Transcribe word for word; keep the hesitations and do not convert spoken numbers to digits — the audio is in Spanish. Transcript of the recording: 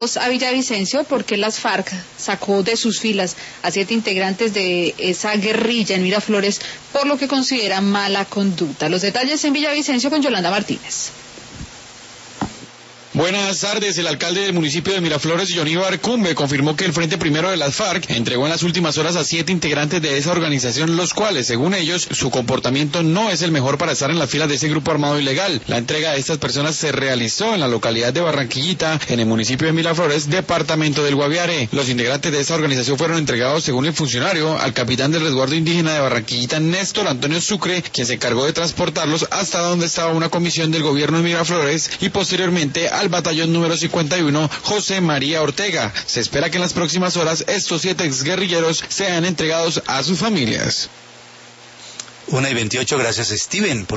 a Villavicencio porque las FARC sacó de sus filas a siete integrantes de esa guerrilla en Miraflores por lo que considera mala conducta. Los detalles en Villavicencio con Yolanda Martínez. Buenas tardes. El alcalde del municipio de Miraflores, Johnny Barcumbe, confirmó que el Frente Primero de las FARC entregó en las últimas horas a siete integrantes de esa organización, los cuales, según ellos, su comportamiento no es el mejor para estar en las filas de ese grupo armado ilegal. La entrega de estas personas se realizó en la localidad de Barranquillita, en el municipio de Miraflores, departamento del Guaviare. Los integrantes de esa organización fueron entregados, según el funcionario, al capitán del resguardo indígena de Barranquillita, Néstor Antonio Sucre, quien se encargó de transportarlos hasta donde estaba una comisión del gobierno de Miraflores y posteriormente a al batallón número cincuenta y uno José María Ortega. Se espera que en las próximas horas estos siete exguerrilleros sean entregados a sus familias. Una y veintiocho, gracias Steven.